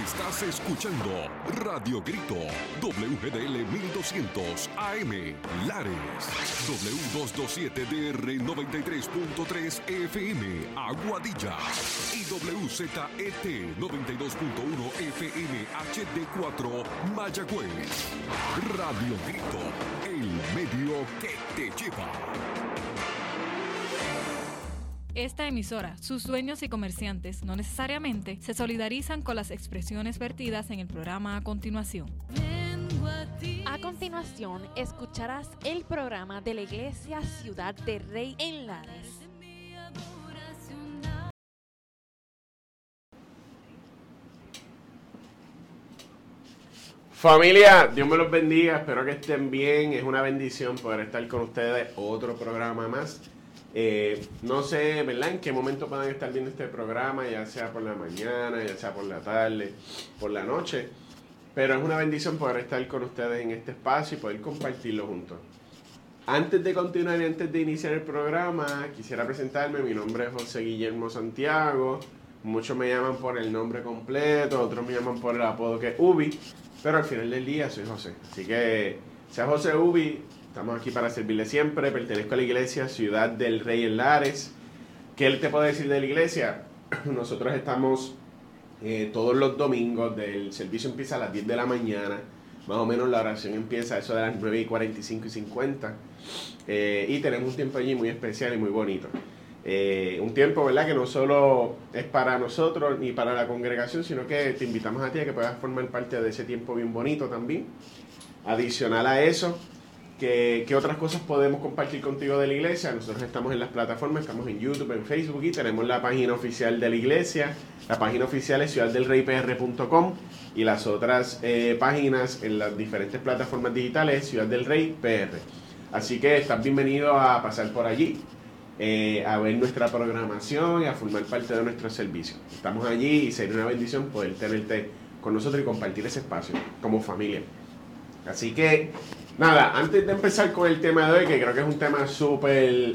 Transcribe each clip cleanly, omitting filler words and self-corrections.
Estás escuchando Radio Grito, WGDL 1200 AM, Lares, W227DR 93.3 FM, Aguadilla, y WZET 92.1 FM HD4, Mayagüez. Radio Grito, el medio que te lleva. Esta emisora, sus dueños y comerciantes no necesariamente se solidarizan con las expresiones vertidas en el programa a continuación. A continuación, escucharás el programa de la Iglesia Ciudad del Rey en Lares. Familia, Dios me los bendiga, espero que estén bien, es una bendición poder estar con ustedes, otro programa más. No sé, ¿verdad?, en qué momento puedan estar viendo este programa, ya sea por la mañana, ya sea por la tarde, por la noche, pero es una bendición poder estar con ustedes en este espacio y poder compartirlo juntos. Antes de continuar y antes de iniciar el programa, quisiera presentarme. Mi nombre es José Guillermo Santiago, muchos me llaman por el nombre completo, otros me llaman por el apodo que es Ubi, pero al final del día soy José, así que sea José Ubi. Estamos aquí para servirle siempre. Pertenezco a la iglesia Ciudad del Rey en Lares. ¿Qué él te puede decir de la iglesia? Nosotros estamos todos los domingos. El servicio empieza a las 10 de la mañana. Más o menos la oración empieza a eso de las 9:45 y 50. Y tenemos un tiempo allí muy especial y muy bonito. Un tiempo, ¿verdad?, que no solo es para nosotros ni para la congregación, sino que te invitamos a ti a que puedas formar parte de ese tiempo bien bonito también. Adicional a eso, ¿Qué otras cosas podemos compartir contigo de la iglesia? Nosotros estamos en las plataformas, estamos en YouTube, en Facebook, y tenemos la página oficial de la iglesia. La página oficial es ciudaddelreypr.com, y las otras páginas en las diferentes plataformas digitales es Ciudad del Rey PR. Así que estás bienvenido a pasar por allí, a ver nuestra programación y a formar parte de nuestro servicio. Estamos allí y sería una bendición poder tenerte con nosotros y compartir ese espacio como familia. Así que nada, antes de empezar con el tema de hoy, que creo que es un tema súper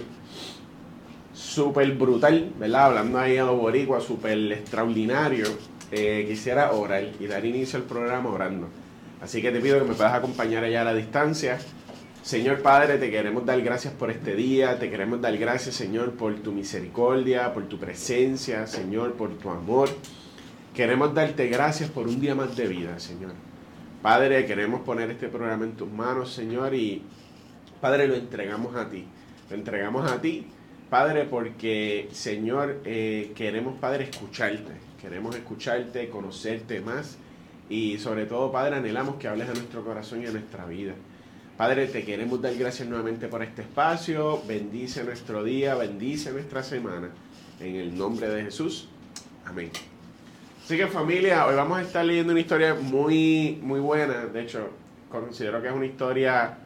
brutal, ¿verdad? Hablando ahí a los boricuas, súper extraordinario, quisiera orar y dar inicio al programa orando. Así que te pido que me puedas acompañar allá a la distancia. Señor Padre, te queremos dar gracias por este día, te queremos dar gracias, Señor, por tu misericordia, por tu presencia, Señor, por tu amor. Queremos darte gracias por un día más de vida, Señor. Padre, queremos poner este programa en tus manos, Señor, y Padre, lo entregamos a ti. Lo entregamos a ti, Padre, porque, Señor, queremos, Padre, queremos escucharte, conocerte más, y sobre todo, Padre, anhelamos que hables a nuestro corazón y a nuestra vida. Padre, te queremos dar gracias nuevamente por este espacio. Bendice nuestro día, bendice nuestra semana, en el nombre de Jesús. Amén. Así que, familia, hoy vamos a estar leyendo una historia muy buena. De hecho, considero que es una historia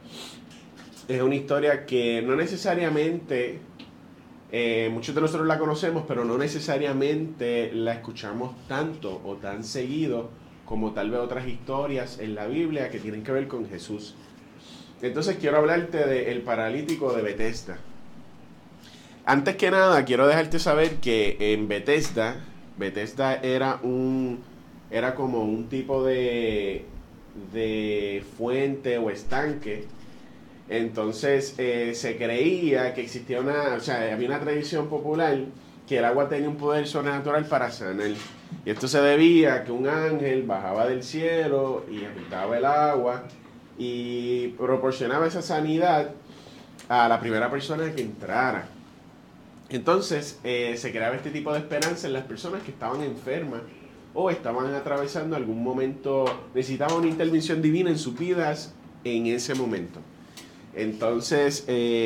que no necesariamente, muchos de nosotros la conocemos, pero no necesariamente la escuchamos tanto o tan seguido como tal vez otras historias en la Biblia que tienen que ver con Jesús. Entonces quiero hablarte del paralítico de Betesda. Antes que nada, quiero dejarte saber que en Betesda era como un tipo de fuente o estanque. Entonces se creía que existía había una tradición popular que el agua tenía un poder sobrenatural para sanar. Y esto se debía a que un ángel bajaba del cielo y agitaba el agua y proporcionaba esa sanidad a la primera persona que entrara. Entonces se creaba este tipo de esperanza en las personas que estaban enfermas o estaban atravesando algún momento, necesitaban una intervención divina en sus vidas en ese momento. Entonces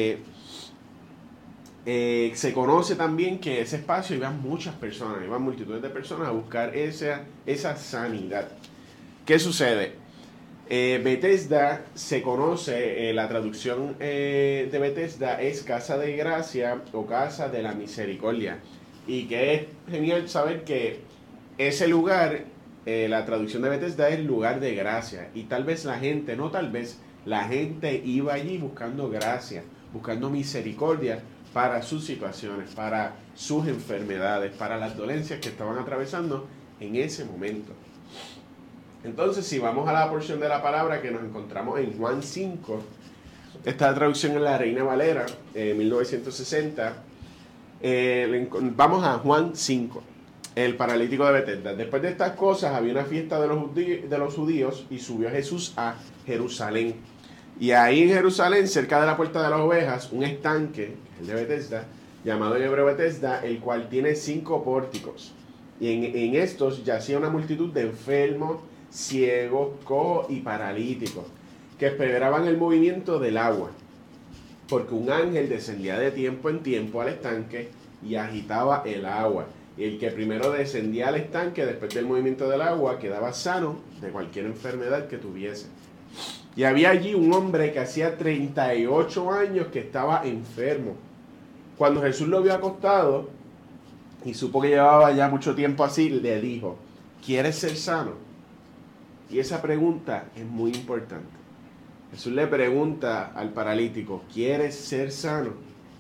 se conoce también que ese espacio iban muchas personas, iban multitudes de personas a buscar esa sanidad. ¿Qué sucede? Betesda se conoce, la traducción de Betesda es casa de gracia o casa de la misericordia, y que es genial saber que ese lugar, la traducción de Betesda es lugar de gracia, y tal vez la gente iba allí buscando gracia, buscando misericordia para sus situaciones, para sus enfermedades, para las dolencias que estaban atravesando en ese momento. Entonces, si vamos a la porción de la palabra que nos encontramos en Juan 5, esta traducción en la Reina Valera, 1960, vamos a Juan 5, el paralítico de Betesda. Después de estas cosas, había una fiesta de los judíos y subió Jesús a Jerusalén. Y ahí en Jerusalén, cerca de la puerta de las ovejas, un estanque, el de Betesda, llamado en hebreo Betesda, el cual tiene 5 pórticos. Y en estos yacía una multitud de enfermos, ciegos, cojos y paralíticos, que esperaban el movimiento del agua, porque un ángel descendía de tiempo en tiempo al estanque y agitaba el agua. Y el que primero descendía al estanque después del movimiento del agua quedaba sano de cualquier enfermedad que tuviese. Y había allí un hombre que hacía 38 años que estaba enfermo. Cuando Jesús lo vio acostado y supo que llevaba ya mucho tiempo así, le dijo: ¿quieres ser sano? Y esa pregunta es muy importante. Jesús le pregunta al paralítico: ¿quieres ser sano?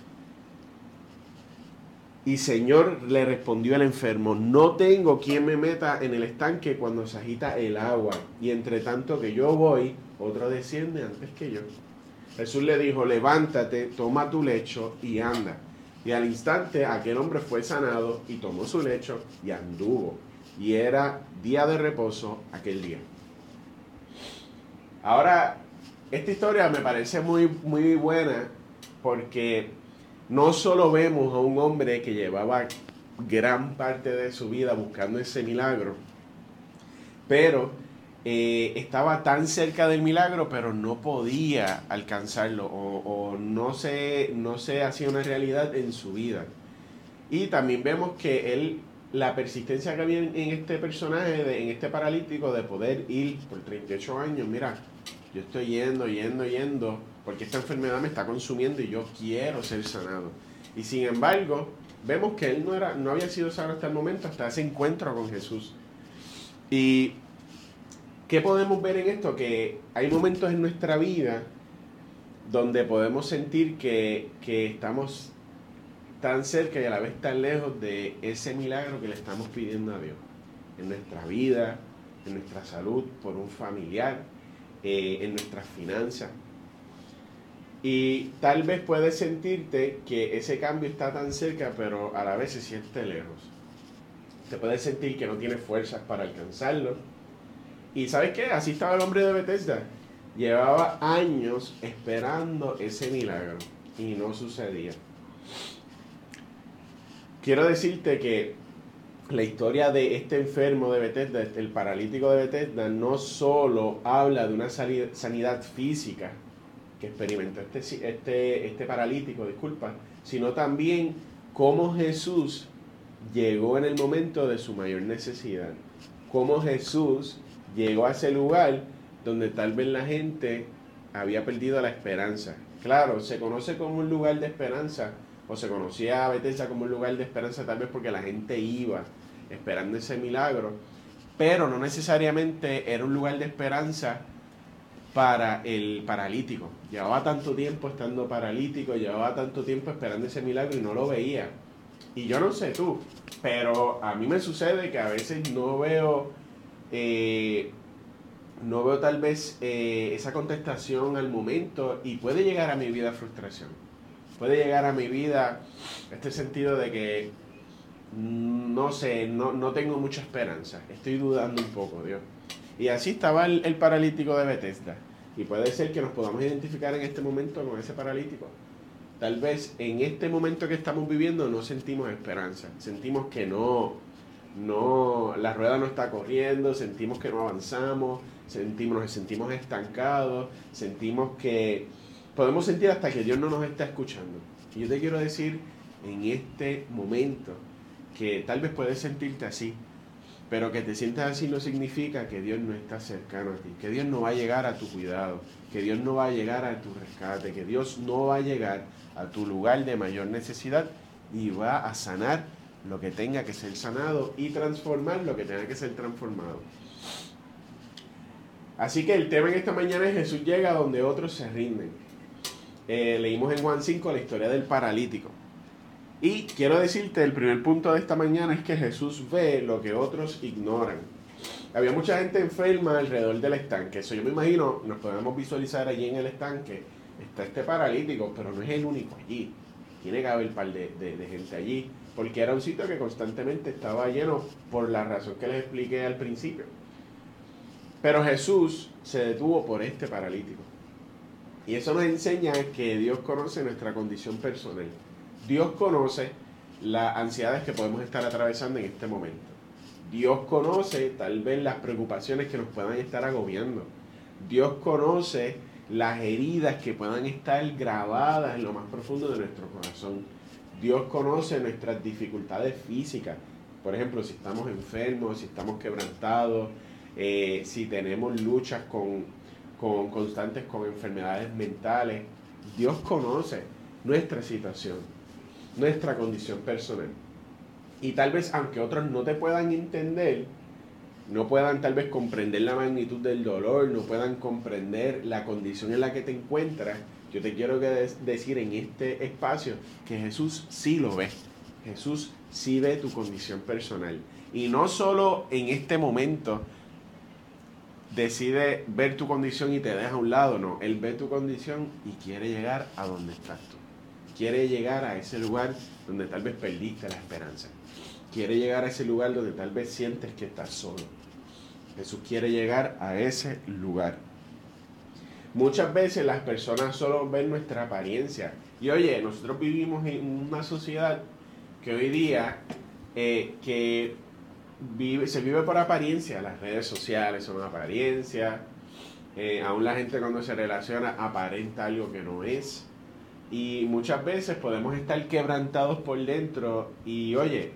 Y Señor, le respondió el enfermo: no tengo quien me meta en el estanque cuando se agita el agua, y entre tanto que yo voy, otro desciende antes que yo. Jesús le dijo: levántate, toma tu lecho y anda. Y al instante aquel hombre fue sanado y tomó su lecho y anduvo. Y era día de reposo aquel día. Ahora, esta historia me parece muy, muy buena porque no solo vemos a un hombre que llevaba gran parte de su vida buscando ese milagro, pero estaba tan cerca del milagro, pero no podía alcanzarlo o no se hacía una realidad en su vida. Y también vemos que la persistencia que había en este personaje, en este paralítico, de poder ir por 38 años, mira, yo estoy yendo, porque esta enfermedad me está consumiendo y yo quiero ser sanado. Y sin embargo, vemos que él no había sido sano hasta el momento, hasta ese encuentro con Jesús. Y ¿qué podemos ver en esto? Que hay momentos en nuestra vida donde podemos sentir que estamos tan cerca y a la vez tan lejos de ese milagro que le estamos pidiendo a Dios. En nuestra vida, en nuestra salud, por un familiar, en nuestras finanzas. Y tal vez puedes sentirte que ese cambio está tan cerca, pero a la vez se siente lejos. Te puedes sentir que no tienes fuerzas para alcanzarlo. Y ¿sabes qué? Así estaba el hombre de Betesda. Llevaba años esperando ese milagro y no sucedía. Quiero decirte que la historia de este enfermo de Betesda, el paralítico de Betesda, no solo habla de una sanidad física que experimentó este paralítico, sino también cómo Jesús llegó en el momento de su mayor necesidad. Cómo Jesús llegó a ese lugar donde tal vez la gente había perdido la esperanza. Claro, se conoce como un lugar de esperanza, o se conocía a Betesda como un lugar de esperanza tal vez porque la gente iba esperando ese milagro, pero no necesariamente era un lugar de esperanza para el paralítico. Llevaba tanto tiempo estando paralítico, llevaba tanto tiempo esperando ese milagro y no lo veía. Y yo no sé tú, pero a mí me sucede que a veces no veo tal vez esa contestación al momento, y puede llegar a mi vida frustración. Puede llegar a mi vida este sentido de que no sé, no tengo mucha esperanza, estoy dudando un poco, Dios. Y así estaba el paralítico de Betesda. Y puede ser que nos podamos identificar en este momento con ese paralítico. Tal vez en este momento que estamos viviendo no sentimos esperanza, sentimos que la rueda no está corriendo, sentimos que no avanzamos, nos sentimos estancados, sentimos que podemos sentir hasta que Dios no nos está escuchando. Y yo te quiero decir en este momento que tal vez puedes sentirte así, pero que te sientas así no significa que Dios no está cercano a ti, que Dios no va a llegar a tu cuidado, que Dios no va a llegar a tu rescate, que Dios no va a llegar a tu lugar de mayor necesidad y va a sanar lo que tenga que ser sanado y transformar lo que tenga que ser transformado. Así que el tema en esta mañana es: Jesús llega donde otros se rinden. Leímos en Juan 5 la historia del paralítico. Y quiero decirte, el primer punto de esta mañana es que Jesús ve lo que otros ignoran. Había mucha gente enferma alrededor del estanque. Eso yo me imagino, nos podemos visualizar allí en el estanque. Está este paralítico, pero no es el único allí. Tiene que haber un par de gente allí, porque era un sitio que constantemente estaba lleno por la razón que les expliqué al principio. Pero Jesús se detuvo por este paralítico. Y eso nos enseña que Dios conoce nuestra condición personal. Dios conoce las ansiedades que podemos estar atravesando en este momento. Dios conoce tal vez las preocupaciones que nos puedan estar agobiando. Dios conoce las heridas que puedan estar grabadas en lo más profundo de nuestro corazón. Dios conoce nuestras dificultades físicas. Por ejemplo, si estamos enfermos, si estamos quebrantados, si tenemos luchas constantes con enfermedades mentales. Dios conoce nuestra situación, nuestra condición personal. Y tal vez, aunque otros no te puedan entender, no puedan tal vez comprender la magnitud del dolor, no puedan comprender la condición en la que te encuentras, yo te quiero decir en este espacio que Jesús sí lo ve. Jesús sí ve tu condición personal. Y no solo en este momento decide ver tu condición y te deja a un lado, no. Él ve tu condición y quiere llegar a donde estás tú. Quiere llegar a ese lugar donde tal vez perdiste la esperanza. Quiere llegar a ese lugar donde tal vez sientes que estás solo. Jesús quiere llegar a ese lugar. Muchas veces las personas solo ven nuestra apariencia. Y oye, nosotros vivimos en una sociedad que hoy día se vive por apariencia. Las redes sociales son apariencia. Aún la gente cuando se relaciona aparenta algo que no es. Y muchas veces podemos estar quebrantados por dentro. Y oye,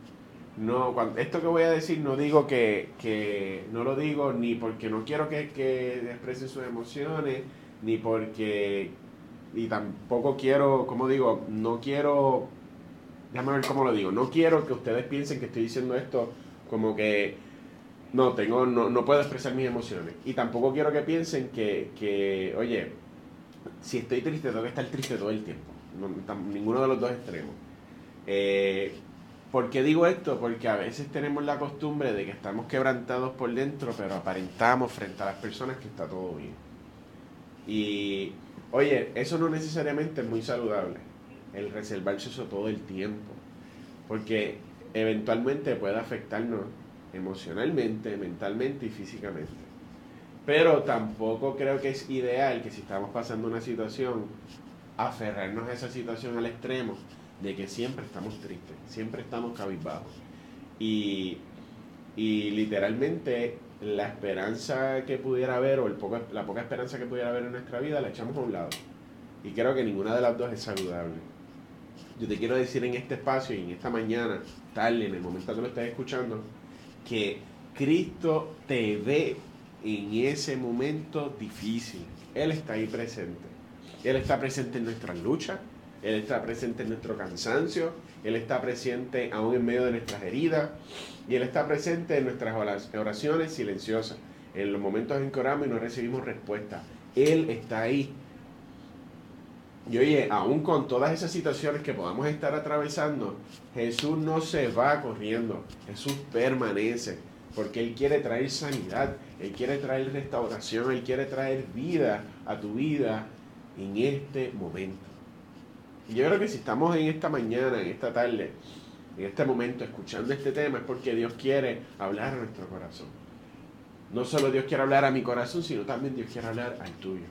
esto que voy a decir no digo que no lo digo ni porque no quiero que expresen sus emociones, ni porque, y tampoco quiero, como digo, no quiero, déjame ver cómo lo digo, no quiero que ustedes piensen que estoy diciendo esto como que no puedo expresar mis emociones. Y tampoco quiero que piensen que oye, si estoy triste tengo que estar triste todo el tiempo. Ninguno de los dos extremos. ¿Por qué digo esto? Porque a veces tenemos la costumbre de que estamos quebrantados por dentro, pero aparentamos frente a las personas que está todo bien. Y, oye, eso no necesariamente es muy saludable, el reservarse eso todo el tiempo, porque eventualmente puede afectarnos emocionalmente, mentalmente y físicamente. Pero tampoco creo que es ideal que si estamos pasando una situación, aferrarnos a esa situación al extremo de que siempre estamos tristes, siempre estamos cabizbajos. Y literalmente la esperanza que pudiera haber, o la poca esperanza que pudiera haber en nuestra vida, la echamos a un lado. Y creo que ninguna de las dos es saludable. Yo te quiero decir en este espacio y en esta mañana, tarde, en el momento que lo estés escuchando, que Cristo te ve en ese momento difícil. Él está ahí presente. Él está presente en nuestras luchas. Él está presente en nuestro cansancio. Él está presente aún en medio de nuestras heridas. Y Él está presente en nuestras oraciones silenciosas. En los momentos en que oramos y no recibimos respuesta. Él está ahí. Y oye, aún con todas esas situaciones que podamos estar atravesando, Jesús no se va corriendo. Jesús permanece. Porque Él quiere traer sanidad. Él quiere traer restauración. Él quiere traer vida a tu vida en este momento. Y yo creo que si estamos en esta mañana, en esta tarde, en este momento escuchando este tema, es porque Dios quiere hablar a nuestro corazón. No solo Dios quiere hablar a mi corazón, sino también Dios quiere hablar al tuyo.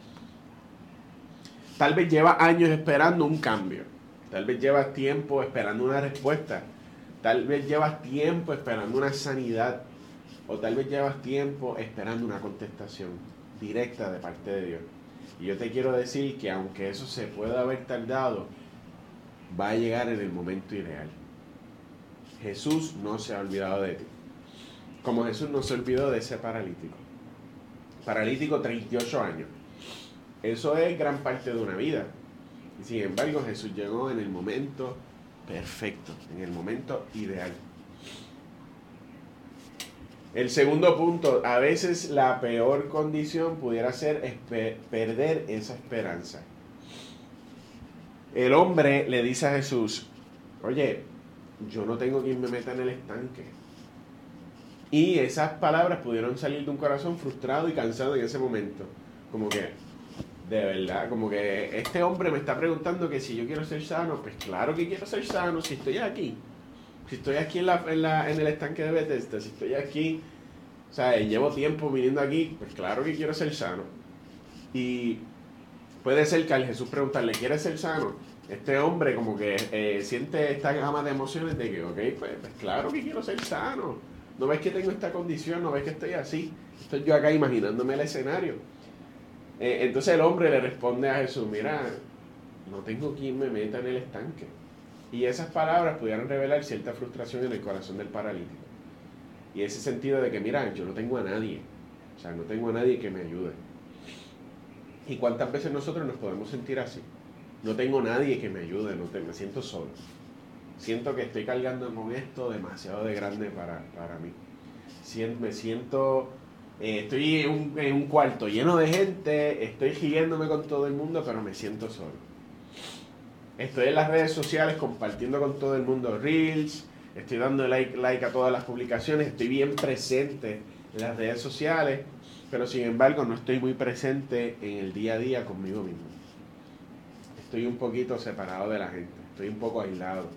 Tal vez llevas años esperando un cambio. Tal vez llevas tiempo esperando una respuesta. Tal vez llevas tiempo esperando una sanidad. O tal vez llevas tiempo esperando una contestación directa de parte de Dios. Y yo te quiero decir que aunque eso se pueda haber tardado, va a llegar en el momento ideal. Jesús no se ha olvidado de ti. Como Jesús no se olvidó de ese paralítico. Paralítico 38 años. Eso es gran parte de una vida. Y sin embargo, Jesús llegó en el momento perfecto, en el momento ideal. El segundo punto, a veces la peor condición pudiera ser perder esa esperanza. El hombre le dice a Jesús, oye, yo no tengo quien me meta en el estanque. Y esas palabras pudieron salir de un corazón frustrado y cansado en ese momento. Como que, de verdad, como que este hombre me está preguntando que si yo quiero ser sano. Pues claro que quiero ser sano si estoy aquí. Si estoy aquí en el estanque de Bethesda, si estoy aquí, o sea, llevo tiempo viniendo aquí, pues claro que quiero ser sano. Y puede ser que al Jesús preguntarle, ¿quieres ser sano? Este hombre como que siente esta gama de emociones de que, ok, pues claro que quiero ser sano. ¿No ves que tengo esta condición? ¿No ves que estoy así? Estoy yo acá imaginándome el escenario. Entonces el hombre le responde a Jesús, mira, no tengo quien me meta en el estanque. Y esas palabras pudieran revelar cierta frustración en el corazón del paralítico. Y ese sentido de que, mira, yo no tengo a nadie. O sea, no tengo a nadie que me ayude. ¿Y cuántas veces nosotros nos podemos sentir así? No tengo nadie que me ayude, me siento solo. Siento que estoy cargando con esto demasiado de grande para mí. Me siento, estoy en un cuarto lleno de gente, estoy riéndome con todo el mundo, pero me siento solo. Estoy en las redes sociales compartiendo con todo el mundo reels, estoy dando like a todas las publicaciones, estoy bien presente en las redes sociales, pero sin embargo no estoy muy presente en el día a día conmigo mismo. Estoy un poquito separado de la gente, estoy un poco aislado.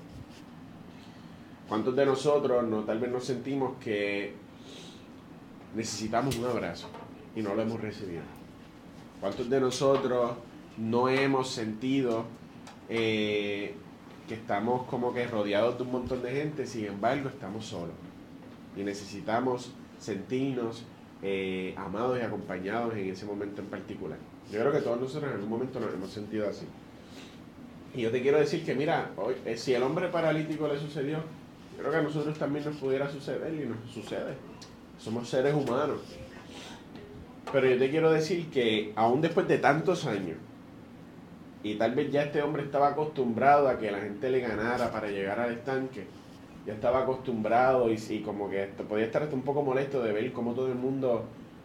¿Cuántos de nosotros tal vez nos sentimos que necesitamos un abrazo y no lo hemos recibido? ¿Cuántos de nosotros no hemos sentido que estamos como que rodeados de un montón de gente, sin embargo estamos solos? Y necesitamos sentirnos amados y acompañados en ese momento en particular. Yo creo que todos nosotros en algún momento nos hemos sentido así. Y yo te quiero decir que mira, si al hombre paralítico le sucedió, creo que a nosotros también nos pudiera suceder y nos sucede. Somos seres humanos. Pero yo te quiero decir que aún después de tantos años, y tal vez ya este hombre estaba acostumbrado a que la gente le ganara para llegar al estanque, ya estaba acostumbrado y como que podía estar hasta un poco molesto de ver cómo todo el mundo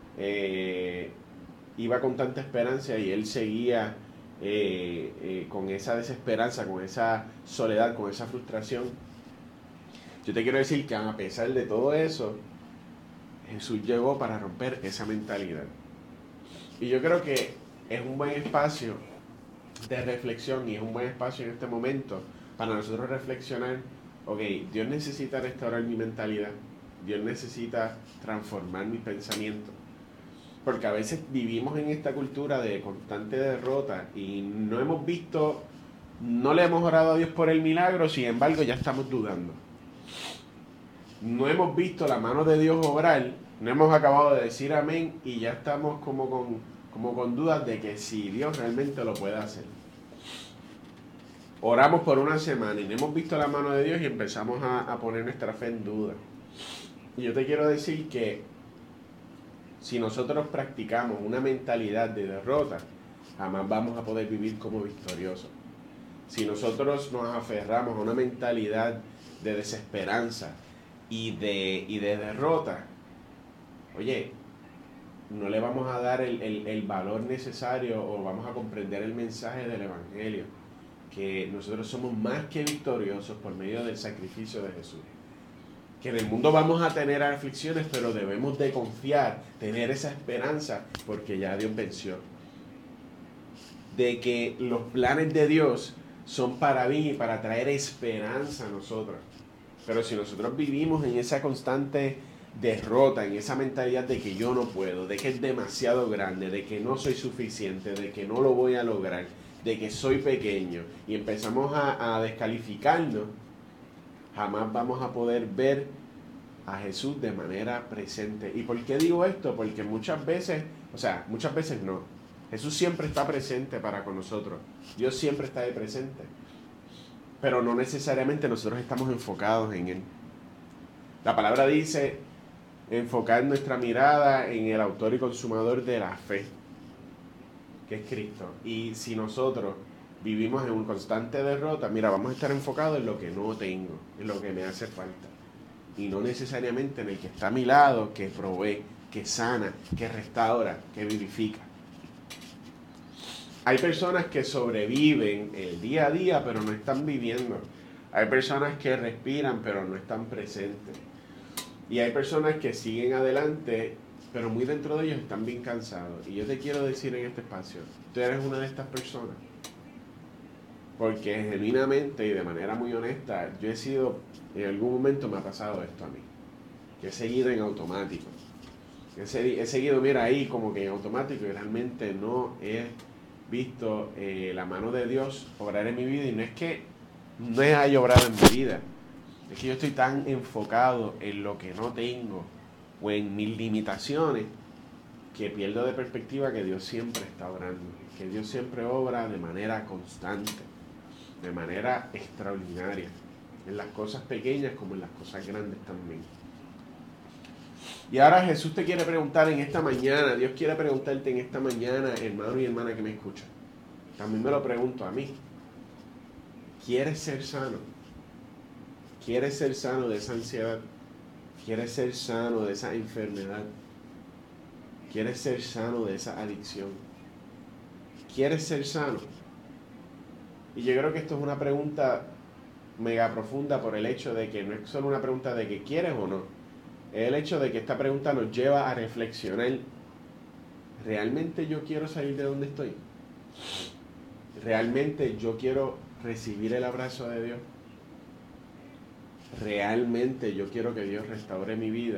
iba con tanta esperanza y él seguía con esa desesperanza, con esa soledad, con esa frustración. Yo te quiero decir que a pesar de todo eso, Jesús llegó para romper esa mentalidad. Y yo creo que es un buen espacio de reflexión y es un buen espacio en este momento para nosotros reflexionar, ok, Dios necesita restaurar mi mentalidad, Dios necesita transformar mis pensamientos. Porque a veces vivimos en esta cultura de constante derrota y no hemos visto, no le hemos orado a Dios por el milagro, sin embargo ya estamos dudando. No hemos visto la mano de Dios obrar, no hemos acabado de decir amén y ya estamos como con dudas de que si Dios realmente lo puede hacer. Oramos por una semana y no hemos visto la mano de Dios y empezamos a poner nuestra fe en duda. Y yo te quiero decir que si nosotros practicamos una mentalidad de derrota, jamás vamos a poder vivir como victoriosos. Si nosotros nos aferramos a una mentalidad de desesperanza y de derrota, oye, no le vamos a dar el valor necesario o vamos a comprender el mensaje del Evangelio, que nosotros somos más que victoriosos por medio del sacrificio de Jesús. Que en el mundo vamos a tener aflicciones, pero debemos de confiar, tener esa esperanza, porque ya Dios venció. De que los planes de Dios son para mí y para traer esperanza a nosotros. Pero si nosotros vivimos en esa constante derrota, en esa mentalidad de que yo no puedo, de que es demasiado grande, de que no soy suficiente, de que no lo voy a lograr, de que soy pequeño, y empezamos a descalificarnos, jamás vamos a poder ver a Jesús de manera presente. ¿Y por qué digo esto? Porque muchas veces no. Jesús siempre está presente para con nosotros. Dios siempre está ahí presente. Pero no necesariamente nosotros estamos enfocados en Él. La palabra dice enfocar nuestra mirada en el autor y consumador de la fe, que es Cristo. Y si nosotros vivimos en una constante derrota, mira, vamos a estar enfocados en lo que no tengo, en lo que me hace falta. Y no necesariamente en el que está a mi lado, que provee, que sana, que restaura, que vivifica. Hay personas que sobreviven el día a día, pero no están viviendo. Hay personas que respiran, pero no están presentes. Y hay personas que siguen adelante, pero muy dentro de ellos están bien cansados. Y yo te quiero decir en este espacio, tú eres una de estas personas. Porque genuinamente y de manera muy honesta, yo he sido, en algún momento me ha pasado esto a mí. Que he seguido en automático. He seguido, mira, ahí como que en automático y realmente no he visto la mano de Dios obrar en mi vida. Y no es que no haya obrado en mi vida. Es que yo estoy tan enfocado en lo que no tengo o en mis limitaciones que pierdo de perspectiva que Dios siempre está obrando. Que Dios siempre obra de manera constante, de manera extraordinaria. En las cosas pequeñas como en las cosas grandes también. Y ahora Jesús te quiere preguntar en esta mañana, Dios quiere preguntarte en esta mañana, hermano y hermana que me escuchan. También me lo pregunto a mí. ¿Quieres ser sano? ¿Quieres ser sano de esa ansiedad? ¿Quieres ser sano de esa enfermedad? ¿Quieres ser sano de esa adicción? ¿Quieres ser sano? Y yo creo que esto es una pregunta mega profunda por el hecho de que no es solo una pregunta de que quieres o no. Es el hecho de que esta pregunta nos lleva a reflexionar. ¿Realmente yo quiero salir de donde estoy? ¿Realmente yo quiero recibir el abrazo de Dios? ¿Realmente yo quiero que Dios restaure mi vida?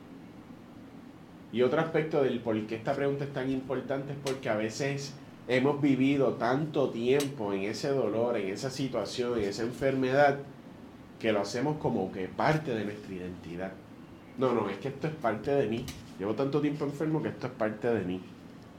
Y otro aspecto del por qué esta pregunta es tan importante es porque a veces hemos vivido tanto tiempo en ese dolor, en esa situación, en esa enfermedad, que lo hacemos como que parte de nuestra identidad. No, es que esto es parte de mí. Llevo tanto tiempo enfermo que esto es parte de mí.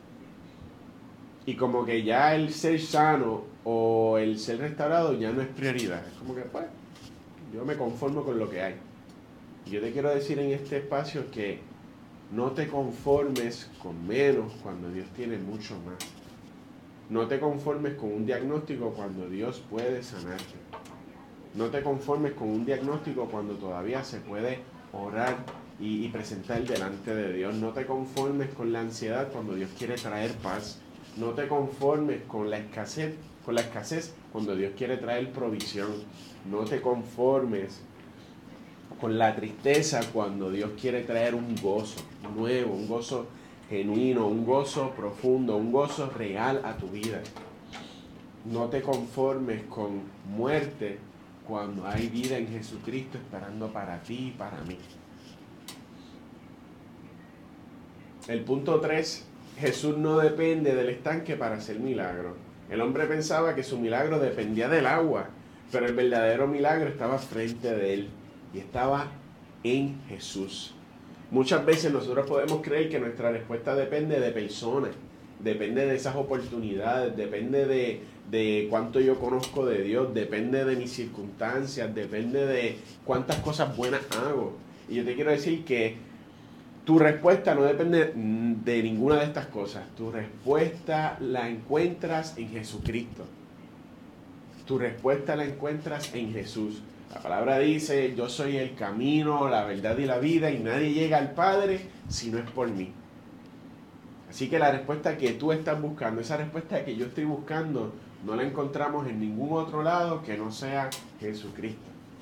Y como que ya el ser sano o el ser restaurado ya no es prioridad. Es como que, pues, yo me conformo con lo que hay. Y yo te quiero decir en este espacio que no te conformes con menos cuando Dios tiene mucho más. No te conformes con un diagnóstico cuando Dios puede sanarte. No te conformes con un diagnóstico cuando todavía se puede orar y presentar delante de Dios. No te conformes con la ansiedad cuando Dios quiere traer paz. No te conformes con la escasez cuando Dios quiere traer provisión. No te conformes con la tristeza cuando Dios quiere traer un gozo nuevo, un gozo genuino, un gozo profundo, un gozo real a tu vida. No te conformes con muerte cuando hay vida en Jesucristo esperando para ti y para mí. El punto 3, Jesús no depende del estanque para hacer milagro. El hombre pensaba que su milagro dependía del agua, pero el verdadero milagro estaba frente de él y estaba en Jesús. Muchas veces nosotros podemos creer que nuestra respuesta depende de personas, depende de esas oportunidades, depende de cuánto yo conozco de Dios, depende de mis circunstancias, depende de cuántas cosas buenas hago. Y yo te quiero decir que tu respuesta no depende de ninguna de estas cosas. Tu respuesta la encuentras en Jesucristo. Tu respuesta la encuentras en Jesús. La palabra dice, yo soy el camino, la verdad y la vida, y nadie llega al Padre si no es por mí. Así que la respuesta que tú estás buscando, esa respuesta que yo estoy buscando, no la encontramos en ningún otro lado que no sea Jesucristo.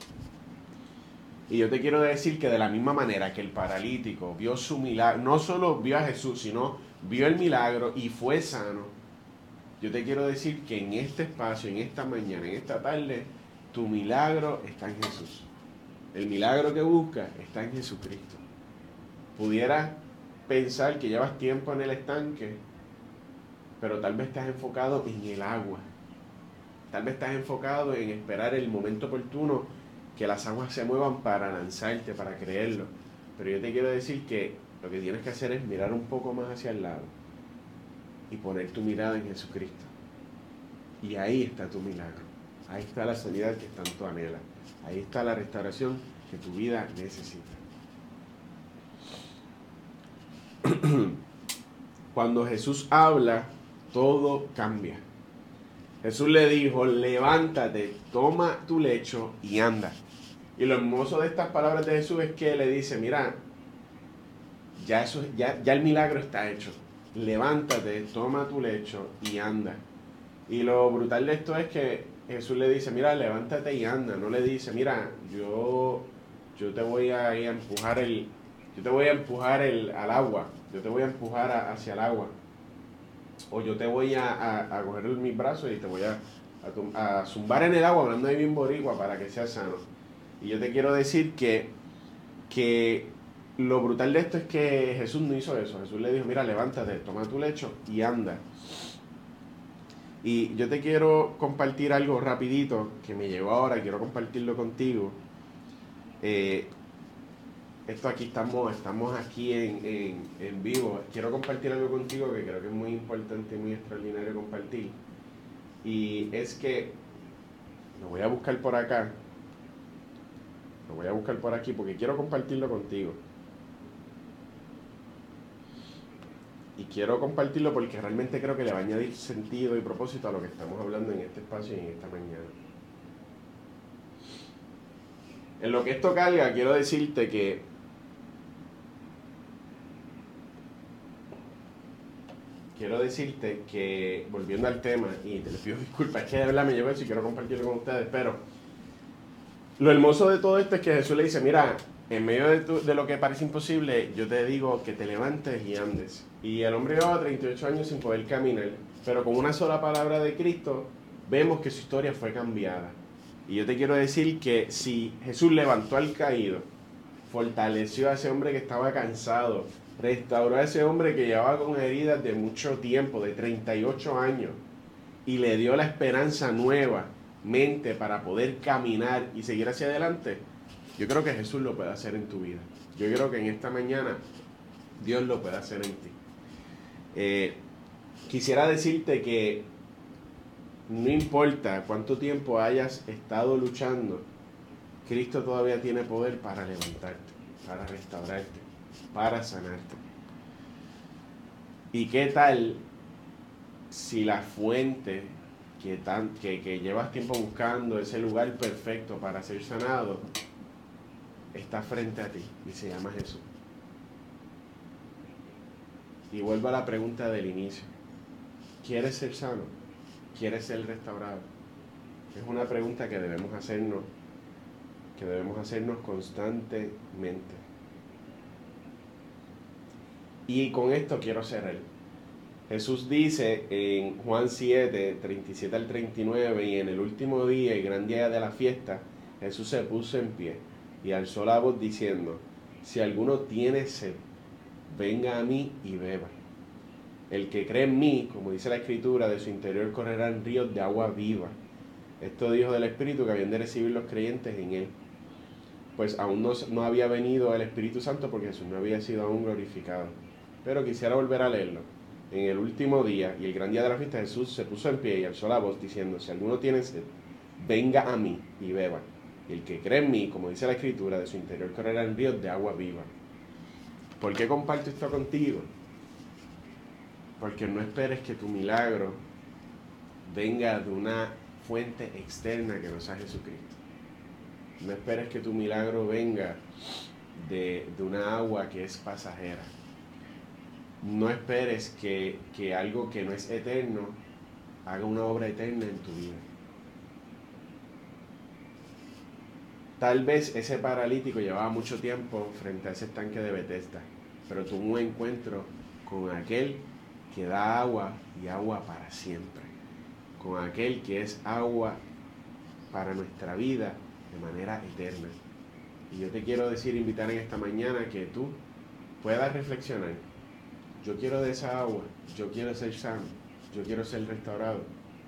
Y yo te quiero decir que de la misma manera que el paralítico vio su milagro, no solo vio a Jesús, sino vio el milagro y fue sano, yo te quiero decir que en este espacio, en esta mañana, en esta tarde, tu milagro está en Jesús. El milagro que buscas está en Jesucristo. Pudieras pensar que llevas tiempo en el estanque, pero tal vez estás enfocado en el agua. Tal vez estás enfocado en esperar el momento oportuno que las aguas se muevan para lanzarte, para creerlo. Pero yo te quiero decir que lo que tienes que hacer es mirar un poco más hacia el lado y poner tu mirada en Jesucristo. Y ahí está tu milagro. Ahí está la sanidad que tanto anhelas. Ahí está la restauración que tu vida necesita. Cuando Jesús habla, todo cambia. Jesús le dijo, levántate, toma tu lecho y anda. Y lo hermoso de estas palabras de Jesús es que le dice, mira, ya el milagro está hecho. Levántate, toma tu lecho y anda. Y lo brutal de esto es que Jesús le dice, mira, levántate y anda. No le dice, mira, yo yo te voy a empujar al agua, yo te voy a empujar hacia el agua, o yo te voy a coger mis brazos y te voy a zumbar en el agua, hablando de bien boricua, para que seas sano. Y yo te quiero decir que lo brutal de esto es que Jesús no hizo eso. Jesús le dijo, mira, levántate, toma tu lecho y anda. Y yo te quiero compartir algo rapidito que me llegó ahora, quiero compartirlo contigo. Esto aquí estamos aquí en vivo. Quiero compartir algo contigo que creo que es muy importante y muy extraordinario compartir. Y es que lo voy a buscar por acá. Lo voy a buscar por aquí porque quiero compartirlo contigo. Y quiero compartirlo porque realmente creo que le va a añadir sentido y propósito a lo que estamos hablando en este espacio y en esta mañana. En lo que esto carga, quiero decirte que volviendo al tema, y te les pido disculpas, es que de verdad me llevo eso y quiero compartirlo con ustedes, pero lo hermoso de todo esto es que Jesús le dice, mira, en medio de lo que parece imposible, yo te digo que te levantes y andes. Y el hombre llevaba 38 años sin poder caminar, pero con una sola palabra de Cristo, vemos que su historia fue cambiada. Y yo te quiero decir que si Jesús levantó al caído, fortaleció a ese hombre que estaba cansado, restauró a ese hombre que llevaba con heridas de mucho tiempo, de 38 años, y le dio la esperanza nuevamente para poder caminar y seguir hacia adelante, yo creo que Jesús lo puede hacer en tu vida. Yo creo que en esta mañana Dios lo puede hacer en ti. Quisiera decirte que no importa cuánto tiempo hayas estado luchando, Cristo todavía tiene poder para levantarte, para restaurarte, para sanarte. ¿Y qué tal si la fuente que llevas tiempo buscando, ese lugar perfecto para ser sanado, está frente a ti y se llama Jesús? Y vuelvo a la pregunta del inicio. ¿Quieres ser sano? ¿Quieres ser restaurado? Es una pregunta que debemos hacernos constantemente. Y con esto quiero cerrar. Jesús dice en Juan 7, 37 al 39, y en el último día, el gran día de la fiesta, Jesús se puso en pie y alzó la voz diciendo, si alguno tiene sed, venga a mí y beba. El que cree en mí, como dice la Escritura, de su interior correrán ríos de agua viva. Esto dijo del Espíritu que habían de recibir los creyentes en él. Pues aún no había venido el Espíritu Santo porque Jesús no había sido aún glorificado. Pero quisiera volver a leerlo. En el último día y el gran día de la fiesta, Jesús se puso en pie y alzó la voz diciendo, si alguno tiene sed, venga a mí y beba. Y el que cree en mí, como dice la Escritura, de su interior correrán ríos de agua viva. ¿Por qué comparto esto contigo? Porque no esperes que tu milagro venga de una fuente externa que no sea Jesucristo. No esperes que tu milagro venga de una agua que es pasajera. No esperes que algo que no es eterno haga una obra eterna en tu vida. Tal vez ese paralítico llevaba mucho tiempo frente a ese estanque de Betesda, pero tuvo un encuentro con aquel que da agua y agua para siempre, con aquel que es agua para nuestra vida de manera eterna. Y yo te quiero invitar en esta mañana que tú puedas reflexionar. Yo quiero de esa agua, yo quiero ser sano, yo quiero ser restaurado.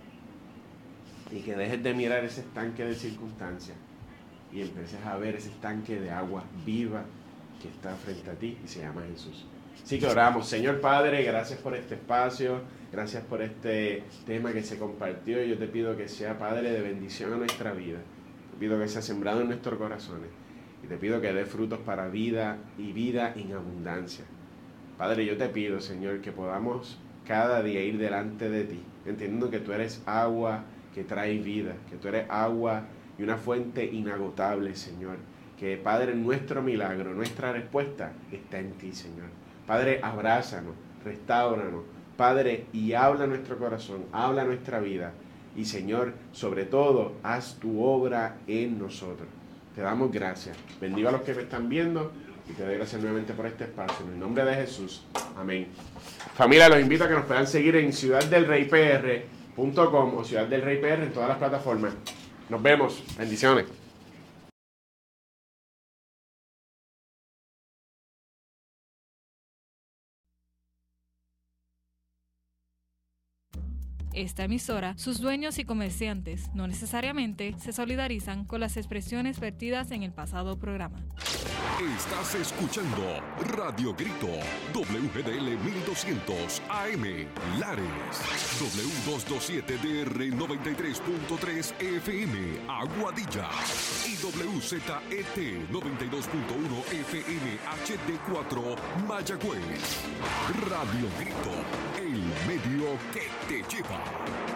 Y que dejes de mirar ese estanque de circunstancias y empieces a ver ese estanque de agua viva que está frente a ti y se llama Jesús. Así que oramos. Señor Padre, gracias por este espacio, gracias por este tema que se compartió. Y yo te pido que sea, Padre, de bendición a nuestra vida. Te pido que sea sembrado en nuestros corazones. Y te pido que dé frutos para vida y vida en abundancia. Padre, yo te pido, Señor, que podamos cada día ir delante de ti, entendiendo que tú eres agua que trae vida, que tú eres agua y una fuente inagotable, Señor. Que, Padre, nuestro milagro, nuestra respuesta está en ti, Señor. Padre, abrázanos, restáuranos, Padre, y habla nuestro corazón, habla nuestra vida. Y, Señor, sobre todo, haz tu obra en nosotros. te damos gracias. Bendiga a los que me están viendo y te doy gracias nuevamente por este espacio. En el nombre de Jesús. Amén. Familia, los invito a que nos puedan seguir en ciudaddelreypr.com o Ciudad del Rey PR en todas las plataformas. Nos vemos. Bendiciones. Esta emisora, sus dueños y comerciantes no necesariamente se solidarizan con las expresiones vertidas en el pasado programa. Estás escuchando Radio Grito, WGDL 1200 AM, Lares, W227DR 93.3 FM, Aguadilla, y WZET 92.1 FM HD4, Mayagüez. Radio Grito, el medio que te lleva.